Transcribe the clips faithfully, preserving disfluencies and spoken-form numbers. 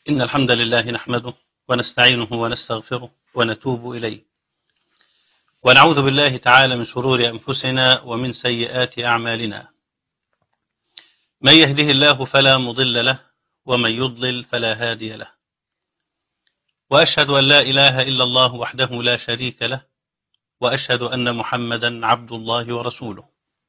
إن الحمد لله نحمده ونستعينه ونستغفره ونتوب إليه، ونعوذ بالله تعالى من شرور أنفسنا ومن سيئات أعمالنا. من يهده الله فلا مضل له، ومن يضلل فلا هادي له، وأشهد أن لا إله إلا الله وحده لا شريك له، وأشهد أن محمدا عبد الله ورسوله.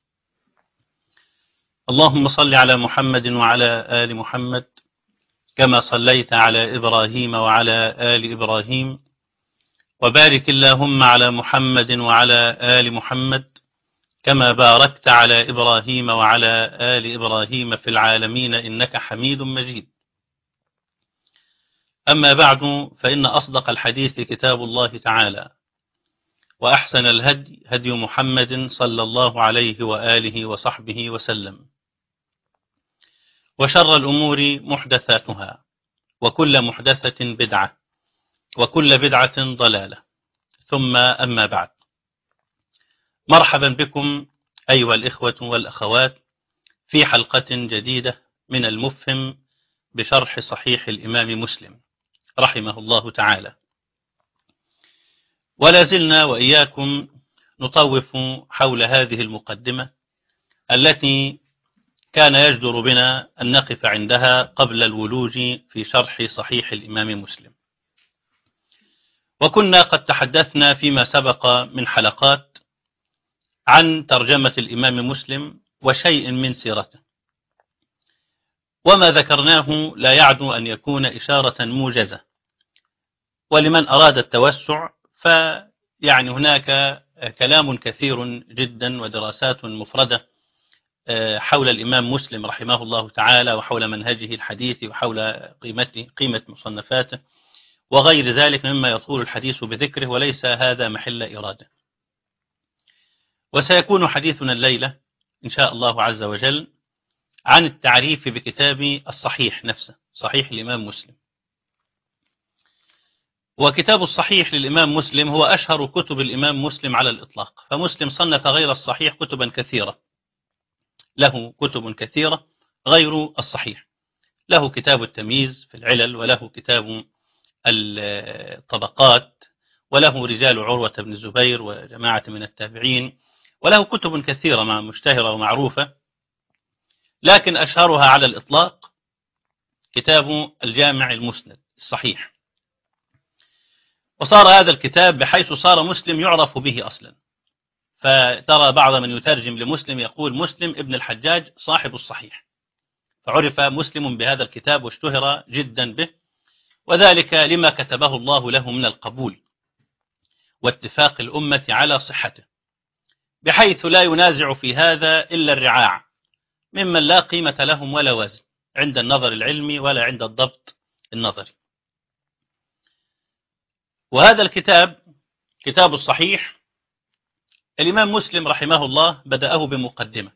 اللهم صل على محمد وعلى آل محمد كما صليت على إبراهيم وعلى آل إبراهيم، وبارك اللهم على محمد وعلى آل محمد كما باركت على إبراهيم وعلى آل إبراهيم في العالمين إنك حميد مجيد. أما بعد، فإن أصدق الحديث كتاب الله تعالى، وأحسن الهدي هدي محمد صلى الله عليه وآله وصحبه وسلم، وشر الأمور محدثاتها، وكل محدثة بدعة، وكل بدعة ضلالة، ثم أما بعد. مرحبا بكم أيها الإخوة والأخوات في حلقة جديدة من المفهم بشرح صحيح الإمام مسلم رحمه الله تعالى. ولا زلنا وإياكم نطوف حول هذه المقدمة التي كان يجدر بنا أن نقف عندها قبل الولوج في شرح صحيح الإمام مسلم. وكنا قد تحدثنا فيما سبق من حلقات عن ترجمة الإمام مسلم وشيء من سيرته، وما ذكرناه لا يعدو أن يكون إشارة موجزة، ولمن أراد التوسع فيعني هناك كلام كثير جدا ودراسات مفردة حول الإمام مسلم رحمه الله تعالى، وحول منهجه الحديث، وحول قيمته قيمة مصنفاته وغير ذلك مما يطول الحديث بذكره، وليس هذا محل إرادة. وسيكون حديثنا الليلة إن شاء الله عز وجل عن التعريف بكتاب الصحيح نفسه، صحيح الإمام مسلم. وكتاب الصحيح للإمام مسلم هو أشهر كتب الإمام مسلم على الإطلاق، فمسلم صنف غير الصحيح كتبا كثيرة، له كتب كثيرة غير الصحيح. له كتاب التمييز في العلل، وله كتاب الطبقات، وله رجال عروة بن الزبير وجماعة من التابعين، وله كتب كثيرة مشتهرة ومعروفة، لكن أشهرها على الإطلاق كتاب الجامع المسند الصحيح. وصار هذا الكتاب بحيث صار مسلم يعرف به أصلا، فترى بعض من يترجم لمسلم يقول مسلم ابن الحجاج صاحب الصحيح، فعرف مسلم بهذا الكتاب واشتهر جدا به، وذلك لما كتبه الله له من القبول واتفاق الأمة على صحته، بحيث لا ينازع في هذا إلا الرعاع ممن لا قيمة لهم ولا وزن عند النظر العلمي ولا عند الضبط النظري. وهذا الكتاب كتاب الصحيح الإمام مسلم رحمه الله بدأه بمقدمة،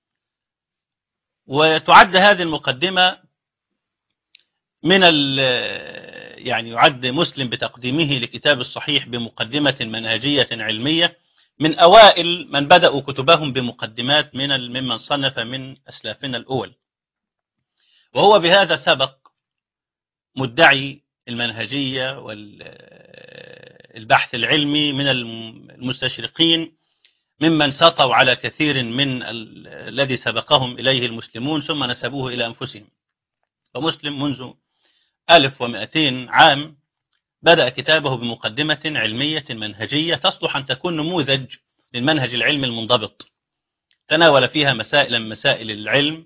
وتعد هذه المقدمة من يعني يعد مسلم بتقديمه لكتاب الصحيح بمقدمة منهجية علمية من أوائل من بدأوا كتبهم بمقدمات من ممن صنف من أسلافنا الأول، وهو بهذا سبق مدعي المنهجية والبحث العلمي من المستشرقين ممن سطوا على كثير من الذي سبقهم إليه المسلمون ثم نسبوه إلى أنفسهم. فمسلم منذ ألف ومئتين عام بدأ كتابه بمقدمة علمية منهجية تصلح أن تكون نموذج للمنهج العلمي المنضبط، تناول فيها مسائل من مسائل العلم،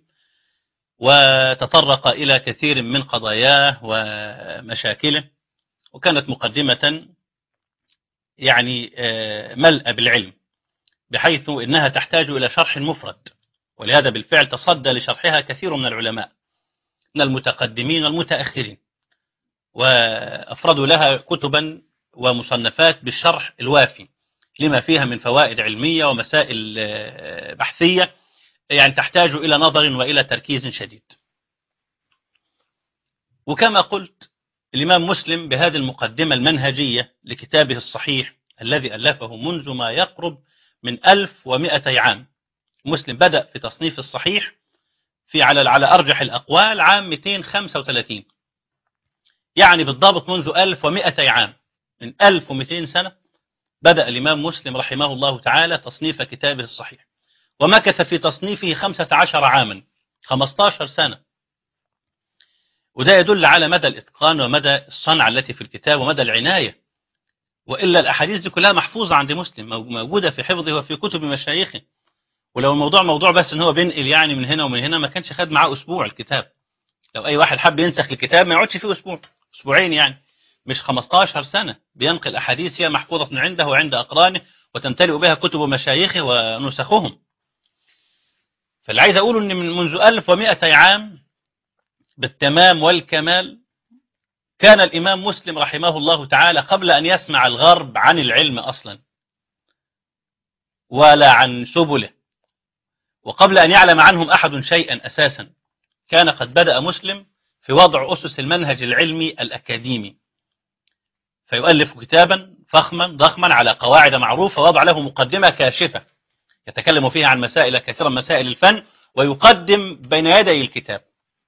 وتطرق إلى كثير من قضاياه ومشاكله، وكانت مقدمة يعني ملأ بالعلم، بحيث إنها تحتاج إلى شرح مفرد، ولهذا بالفعل تصدى لشرحها كثير من العلماء من المتقدمين والمتأخرين، وأفردوا لها كتبا ومصنفات بالشرح الوافي لما فيها من فوائد علمية ومسائل بحثية يعني تحتاج إلى نظر وإلى تركيز شديد. وكما قلت الإمام مسلم بهذه المقدمة المنهجية لكتابه الصحيح الذي ألفه منذ ما يقرب من ألف ومئتي عام. مسلم بدأ في تصنيف الصحيح في على على أرجح الأقوال عام مئتين وخمسة وثلاثين، يعني بالضبط منذ ألف ومئتي عام، من ألف ومئتين سنة بدأ الإمام مسلم رحمه الله تعالى تصنيف كتابه الصحيح، ومكث في تصنيفه خمسة عشر عاما، خمسة عشر سنة. وده يدل على مدى الإتقان ومدى الصنعة التي في الكتاب ومدى العناية، وإلا الأحاديث دي كلها محفوظة عند مسلم، موجودة في حفظه وفي كتب مشايخه. ولو الموضوع موضوع بس ان هو بينقل يعني من هنا ومن هنا، ما كانش خد معاه أسبوع الكتاب. لو أي واحد حب ينسخ الكتاب ما يقعدش فيه أسبوع، أسبوعين يعني، مش خمسة عشر سنة بينقل أحاديث هي محفوظة عنده وعند أقرانه وتمتلئ بها كتب مشايخه ونسخهم. فاللي عايز أقوله أن من منذ ألف ومئتي عام بالتمام والكمال كان الإمام مسلم رحمه الله تعالى قبل أن يسمع الغرب عن العلم أصلا ولا عن سبله، وقبل أن يعلم عنهم أحد شيئا أساسا، كان قد بدأ مسلم في وضع أسس المنهج العلمي الأكاديمي، فيؤلف كتابا فخما ضخما على قواعد معروفة، ووضع له مقدمة كاشفة يتكلم فيها عن مسائل كثيرة، مسائل الفن، ويقدم بين يدي الكتاب.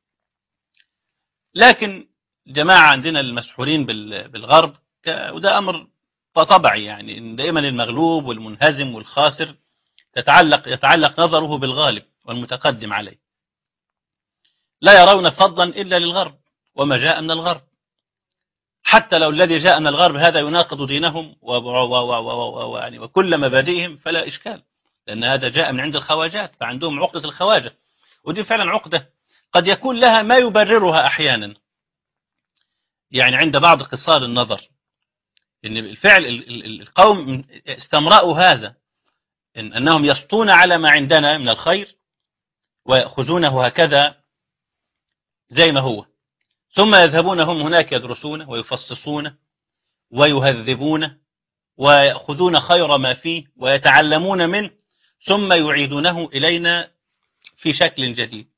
لكن جماعة عندنا المسحورين بالغرب، وده أمر طبيعي يعني، دائما المغلوب والمنهزم والخاسر تتعلق يتعلق نظره بالغالب والمتقدم عليه، لا يرون فضلا إلا للغرب وما جاء من الغرب، حتى لو الذي جاء من الغرب هذا يناقض دينهم وكل مبادئهم فلا إشكال، لأن هذا جاء من عند الخواجات، فعندهم عقدة الخواجة، ودي فعلا عقدة قد يكون لها ما يبررها أحيانا، يعني عند بعض قصار النظر، إن بالفعل القوم استمرأوا هذا، إن أنهم يسطون على ما عندنا من الخير ويأخذونه هكذا زي ما هو، ثم يذهبون هم هناك يدرسون ويفصصون ويهذبون ويأخذون خير ما فيه ويتعلمون منه، ثم يعيدونه إلينا في شكل جديد،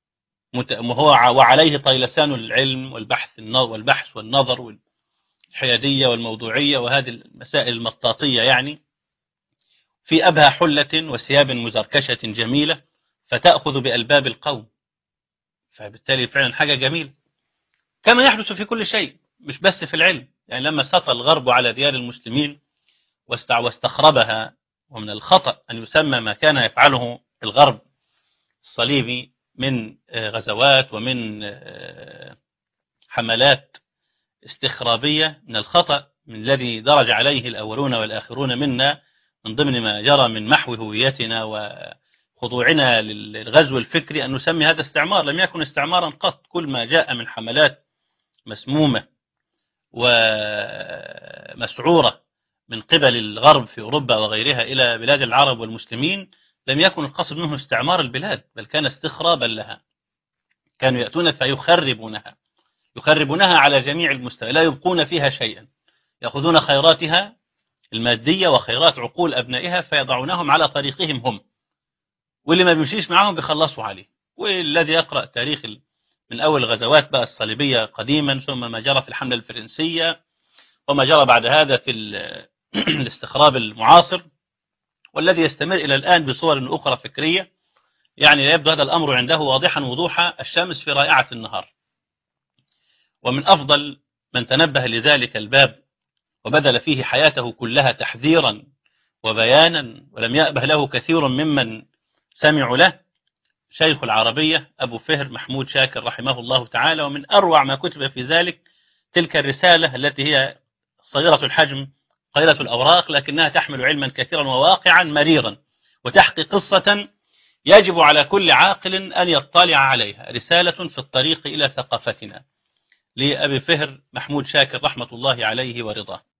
وعليه طيلسان العلم والبحث والبحث والنظر والحيادية والموضوعية وهذه المسائل المطاطية، يعني في أبهى حلة وثياب مزركشة جميلة فتأخذ بألباب القوم. فبالتالي فعلا حاجة جميلة، كما يحدث في كل شيء مش بس في العلم. يعني لما سطى الغرب على ديار المسلمين واستخربها، ومن الخطأ أن يسمى ما كان يفعله الغرب الصليبي من غزوات ومن حملات استخرابية، من الخطأ من الذي درج عليه الأولون والآخرون منا، من ضمن ما جرى من محو هويتنا وخضوعنا للغزو الفكري، أن نسمي هذا استعمار. لم يكن استعمارا قط، كل ما جاء من حملات مسمومة ومسعورة من قبل الغرب في أوروبا وغيرها إلى بلاد العرب والمسلمين لم يكن القصد منه استعمار البلاد، بل كان استخرابا لها. كانوا يأتون فيخربونها، يخربونها على جميع المستوى، لا يبقون فيها شيئا، يأخذون خيراتها المادية وخيرات عقول أبنائها فيضعونهم على طريقهم هم، واللي ما بيمشيش معهم بيخلصوا عليه. والذي يقرأ تاريخ من أول الغزوات بقى الصليبية قديما، ثم ما جرى في الحملة الفرنسية، وما جرى بعد هذا في الاستخراب المعاصر، والذي يستمر إلى الآن بصور أخرى فكرية، يعني يبدو هذا الأمر عنده واضحا وضوح الشمس في رائعة النهار. ومن أفضل من تنبه لذلك الباب وبذل فيه حياته كلها تحذيرا وبيانا، ولم يأبه له كثير ممن سمعوا له، شيخ العربية أبو فهر محمود شاكر رحمه الله تعالى. ومن أروع ما كتب في ذلك تلك الرسالة التي هي صغيرة الحجم قليلة الأوراق، لكنها تحمل علما كثيرا وواقعا مريرا، وتحكي قصة يجب على كل عاقل أن يطلع عليها، رسالة في الطريق إلى ثقافتنا، لأبي فهر محمود شاكر رحمة الله عليه ورضاه.